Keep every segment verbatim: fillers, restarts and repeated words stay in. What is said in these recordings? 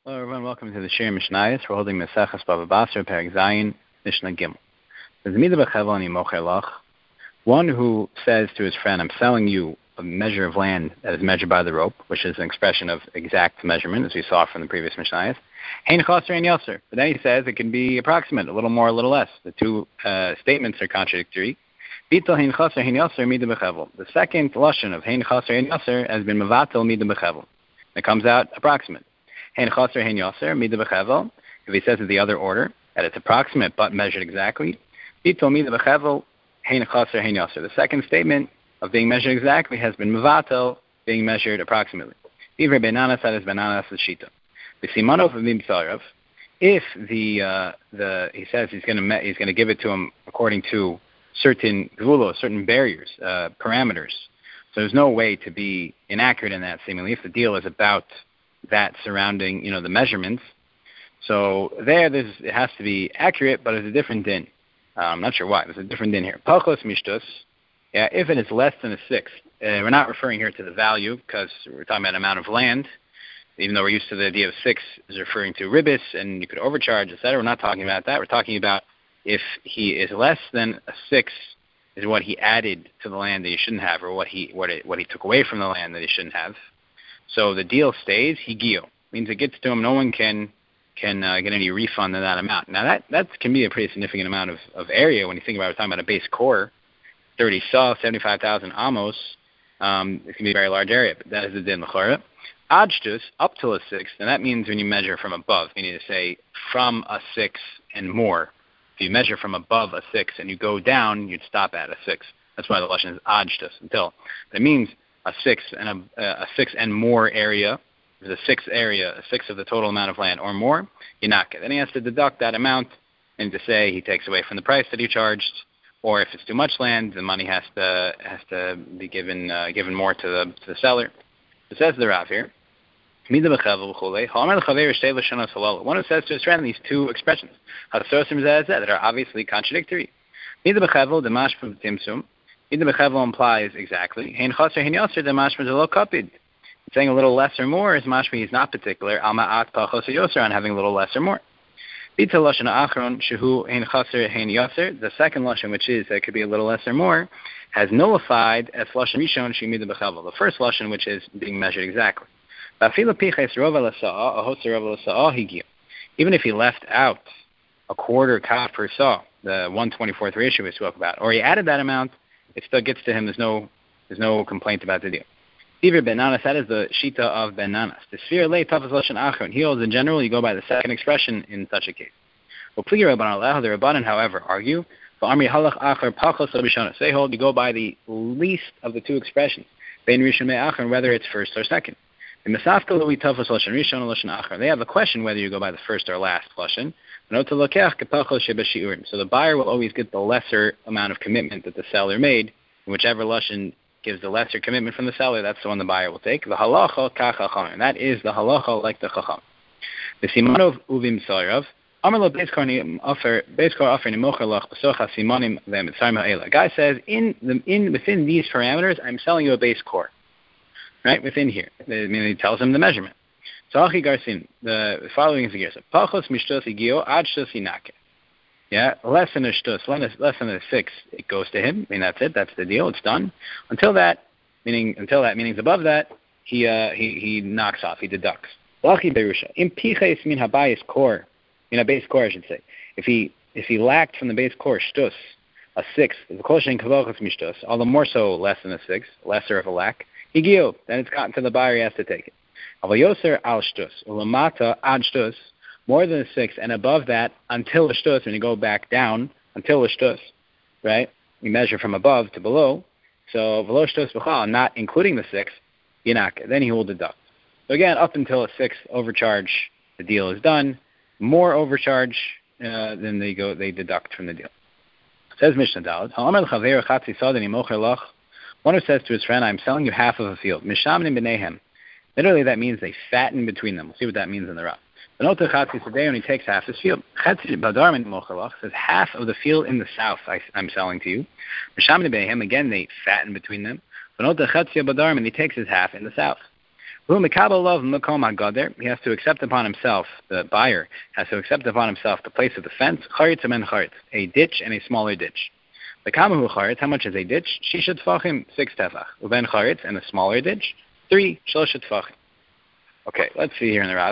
Hello, everyone. Welcome to the Shir Mishnayos. We're holding Maseches Bava Basra, Perek Zayin, Mishnah Gimel. One who says to his friend, I'm selling you a measure of land that is measured by the rope, which is an expression of exact measurement, as we saw from the previous Mishnayos. Hein chaser, hein yaser. But then he says it can be approximate, a little more, a little less. The two uh, statements are contradictory. Bitel hein chaser, hein yaser, mida bechevel. The second lashon of hein chaser, hein yaser has been mevatel mida bechevel. It comes out approximate. Hein chaser, hein yaser, mida bechevel. If he says in the other order, that it's approximate but measured exactly, bitel mida bechevel, hein chaser, hein yaser. The second statement of being measured exactly has been mevatel, being measured approximately. Divrei benanas, that is benanas shita. B'simanov v'mimtzarav. If the uh, the he says he's going to me- he's going to give it to him according to certain gvulos, certain barriers, uh, parameters. So there's no way to be inaccurate in that. Seemingly, if the deal is about that surrounding, you know, the measurements, so there, there's, it has to be accurate, but it's a different din. Uh, I'm not sure why. There's a different din here. Pachos mishtus. Yeah, if it is less than a sixth, uh, we're not referring here to the value because we're talking about amount of land. Even though we're used to the idea of six is referring to ribis and you could overcharge, et cetera. We're not talking about that. We're talking about if he is less than a sixth is what he added to the land that he shouldn't have, or what he what it, what he took away from the land that he shouldn't have. So the deal stays higio, means it gets to him. No one can can uh, get any refund on that amount. Now that that can be a pretty significant amount of, of area when you think about it. We're talking about a base core, thirty saw, seventy-five thousand amos. Um, it can be a very large area, but that is the din l'chora. Adjtus, up to a sixth, and that means when you measure from above, meaning to say from a sixth and more. If you measure from above a sixth and you go down, you'd stop at a sixth. That's why the lashon is adjtus, until. But it means a sixth and a, a sixth and more area. There's a sixth area, a sixth of the total amount of land or more, you knock it. Then he has to deduct that amount and to say he takes away from the price that he charged, or if it's too much land, the money has to has to be given uh, given more to the to the seller. It says the Rav here. One who says to his friend these two expressions that are obviously contradictory. Implies exactly. Saying a little less or more is mashma he's not particular. On having a little less or more. The second lashon, which is that it could be a little less or more, has nullified as lashon rishon shemida bechavel. The first lashon, which is being measured exactly. Even if he left out a quarter kaf per saw, the one twenty-fourth ratio we spoke about, or he added that amount, it still gets to him. There's no there's no complaint about the deal. Divrei benanas, that is the shita of benanas. The sphere lay tafas lashon achron. He holds in general, you go by the second expression in such a case. Well, the Rabbanan, however, argue, they hold, you go by the least of the two expressions, whether it's first or second. They have a question whether you go by the first or last lashon. So the buyer will always get the lesser amount of commitment that the seller made. And whichever lashon gives the lesser commitment from the seller, that's the one the buyer will take. The halacha kachacham, and that is the halacha like the chacham. The simanov uvim sarav. A guy says, in the, in within these parameters, I'm selling you a base core. Right, within here. I mean, he tells him the measurement. So, the following is the gear. Pachos mishtos igio ad shtos inake. Yeah, less than a shtos, less than a six, it goes to him. I mean, that's it. That's the deal. It's done. Until that, meaning until that, meaning above that, he uh, he he knocks off. He deducts. Lachi berusha. In piches min habayis core, in a base core, I should say. If he if he lacked from the base core shtos a sixth, the koshin kavachos mishtos, all the more so less than a sixth, lesser of a lack. Higio, then it's gotten to the buyer, he has to take it. Avayoser al shtus, ulamata ad shtus, more than a six, and above that, until a shtus, when you go back down, until a shtus, right? You measure from above to below. So, velo shtus b'chal, not including the six, yinak, then he will deduct. So again, up until a sixth overcharge, the deal is done. More overcharge, uh, then they go, they deduct from the deal. Says Mishnah Daled, ha'amar l'chaver chatzi sadin imocher lach. One who says to his friend, I'm selling you half of a field. Mishamnim b'neihem. Literally, that means they fatten between them. We'll see what that means in the Rav. Benota chatzi sadeh, when he takes half his field. Chatzi badarmin mochalach says half of the field in the south I, I'm selling to you. Mishamnim b'neihem, again, they fatten between them. Benota chatzi badarmin, he takes his half in the south. He has to accept upon himself, the buyer has to accept upon himself the place of the fence, a ditch and a smaller ditch. How much is a ditch? Shisha tefachim, six tefach. Uben charitz, and a smaller ditch, three shlosha tefachim. Okay, let's see here in the Rav.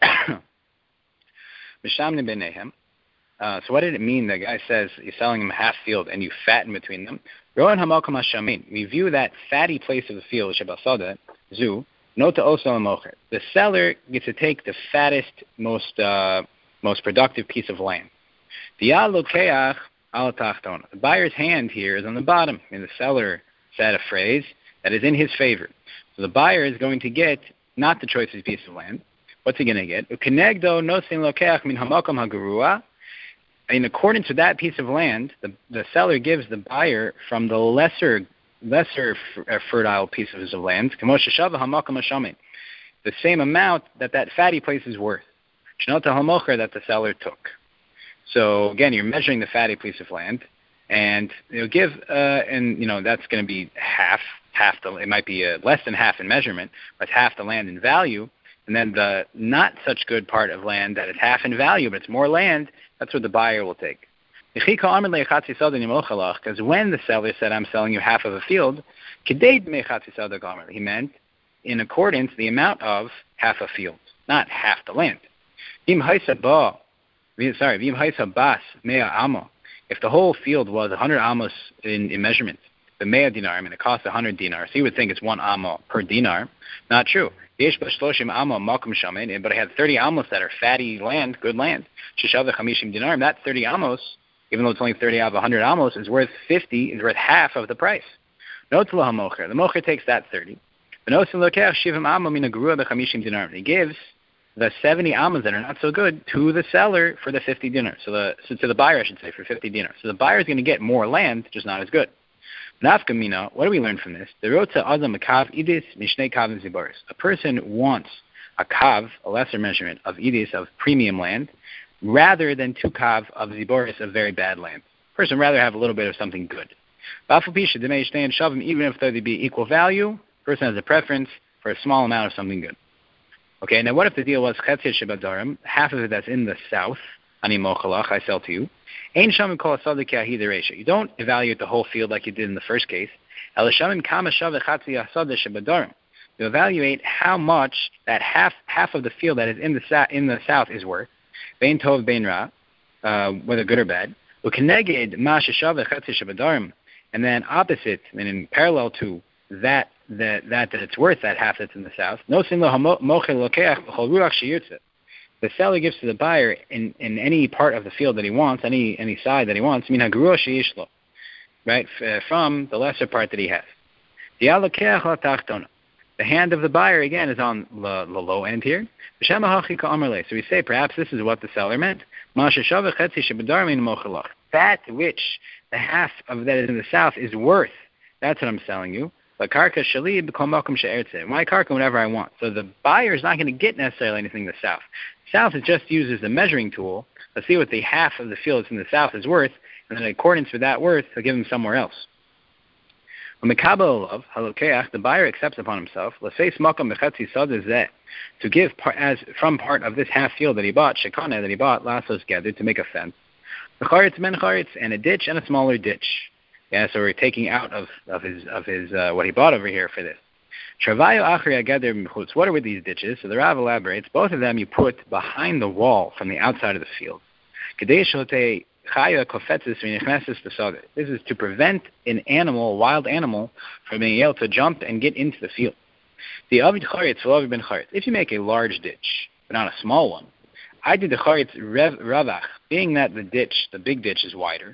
Mishamni b'neihem. Uh, so what did it mean? The guy says you're selling him a half field and you fatten between them. Roan hamalkam hashamin. We view that fatty place of the field, shabasada, zu, nota oso mocher. The seller gets to take the fattest, most uh, most productive piece of land. V'ya lokeach al tachtona. The buyer's hand here is on the bottom, and the seller said a phrase that is in his favor. So the buyer is going to get not the choicest piece of land. What's he going to get? Ukenegdo nosin lokeach min hamalkam hagerua. In accordance with that piece of land, the, the seller gives the buyer from the lesser lesser f- uh, fertile pieces of land, the same amount that that fatty place is worth, that the seller took. So again, you're measuring the fatty piece of land, and you'll give, uh, and you know that's going to be half, half the. It might be uh, less than half in measurement, but it's half the land in value. And then the not such good part of land that is half in value, but it's more land, that's what the buyer will take. Because when the seller said, I'm selling you half of a field, he meant in accordance the amount of half a field, not half the land. Sorry, if the whole field was one hundred amos in, in measurement, the mea dinar, I mean, it costs one hundred dinars, so you would think it's one amo per dinar. Not true. But I had thirty amos that are fatty land, good land. That thirty amos, even though it's only thirty out of one hundred amos, is worth fifty, is worth half of the price. The mocher takes that thirty. He gives the seventy amos that are not so good to the seller for the fifty dinars. So, the, so to the buyer, I should say, for fifty dinars. So the buyer is going to get more land, just not as good. Nafkamina, what do we learn from this? The rotza adam kav idis mishnei kav ziboris. A person wants a kav, a lesser measurement of idis, of premium land, rather than two kav of ziboris, of very bad land. A person would rather have a little bit of something good. Even if they be equal value, a person has a preference for a small amount of something good. Okay, now what if the deal was chetzir shebadarim, half of it that's in the south, ani mochalach, I sell to you. You don't evaluate the whole field like you did in the first case. You evaluate how much that half half of the field that is in the sa- in the south is worth. Bein tov, bein ra, uh, whether good or bad. And then opposite, and in parallel to that that that that it's worth, that half that's in the south. The seller gives to the buyer in, in any part of the field that he wants, any any side that he wants, right, f- from the lesser part that he has. The hand of the buyer, again, is on the, the low end here. So we say, perhaps this is what the seller meant. That which the half of that is in the south is worth, that's what I'm selling you. My karka whenever I want. So the buyer is not going to get necessarily anything in the south. South is just used as a measuring tool. Let's see what the half of the field that's in the south is worth, and then in accordance with that worth, he'll give him somewhere else. When the buyer accepts upon himself, to give part, as from part of this half field that he bought, shekana that he bought, lasos gathered to make a fence, and a ditch and a smaller ditch. Yeah, so we're taking out of, of his of his uh, what he bought over here for this. What are with these ditches? So the Rav elaborates, both of them you put behind the wall from the outside of the field. This is to prevent an animal, a wild animal, from being able to jump and get into the field. If you make a large ditch, but not a small one, I did the charetz ravach, being that the ditch, the big ditch, is wider.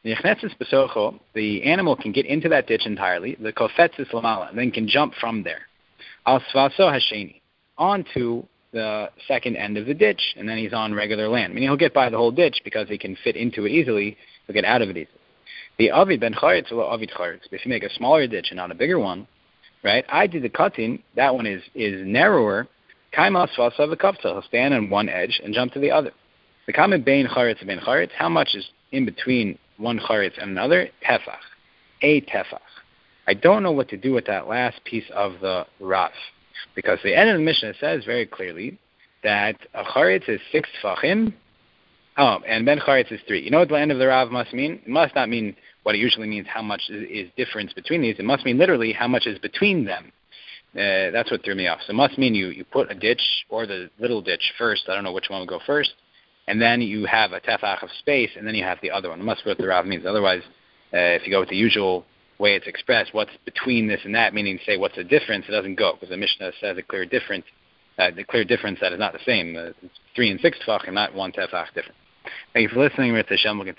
The animal can get into that ditch entirely. The kofetzis lamala, then can jump from there. Al svaso hasheni, onto the second end of the ditch, and then he's on regular land. Meaning he'll get by the whole ditch because he can fit into it easily. He'll get out of it easily. The avid ben charetz or avid charetz. If you make a smaller ditch and not a bigger one, right? I did the cutting. That one is is narrower. Kaima svaso v'kavta. He'll stand on one edge and jump to the other. The comment bein charetz and ben charetz. How much is in between one charetz and another? Tefach. A tefach. I don't know what to do with that last piece of the Rav. Because the end of the Mishnah says very clearly that a charetz is six tfachim, oh, and ben charetz is three. You know what the end of the Rav must mean? It must not mean what it usually means, how much is, is difference between these. It must mean literally how much is between them. Uh, that's what threw me off. So it must mean you, you put a ditch or the little ditch first. I don't know which one would go first. And then you have a tefach of space, and then you have the other one. It must be what the Rav means. Otherwise, uh, if you go with the usual way it's expressed, what's between this and that, meaning say what's the difference, it doesn't go, because the Mishnah says a clear difference, uh, the clear difference that is not the same. Uh, it's three and six tefach and not one tefach different. Thank you for listening. We're at the Shem.